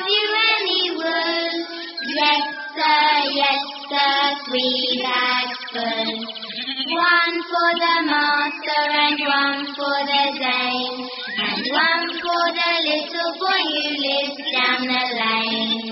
have you any wool? Yes sir, 3 bags full. One for the master and one for the dame, and one for the little boy who lives down the lane.